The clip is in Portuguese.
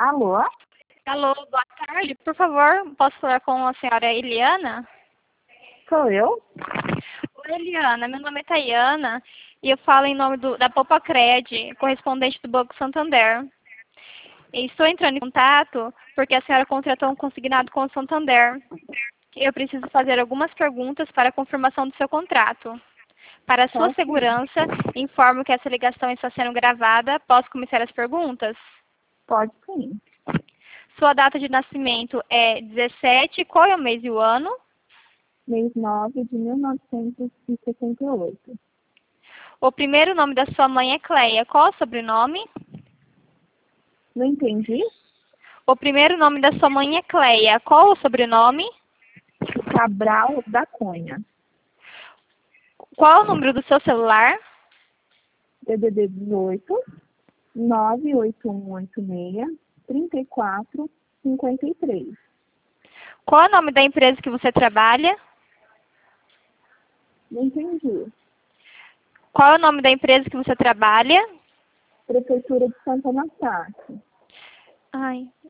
Alô? Alô, boa tarde. Por favor, posso falar com a senhora Eliana? Sou eu? Oi, Eliana. Meu nome é Tayana e eu falo em nome da Popacred, correspondente do Banco Santander. E estou entrando em contato porque a senhora contratou um consignado com o Santander. Eu preciso fazer algumas perguntas para a confirmação do seu contrato. Para a sua Pode sim. segurança, informo que essa ligação está sendo gravada. Posso começar as perguntas? Pode sim. Sua data de nascimento é 17, qual é o mês e o ano? Mês 9 de 1968. O primeiro nome da sua mãe é Cleia. Qual é o sobrenome? Não entendi? O primeiro nome da sua mãe é Cleia. Qual é o sobrenome? Cabral da Cunha. Qual é o número do seu celular? DDD 18 98186 3453. Qual é o nome da empresa que você trabalha? Não entendi. Qual é o nome da empresa que você trabalha? Prefeitura de Santa Anastácia. Ai,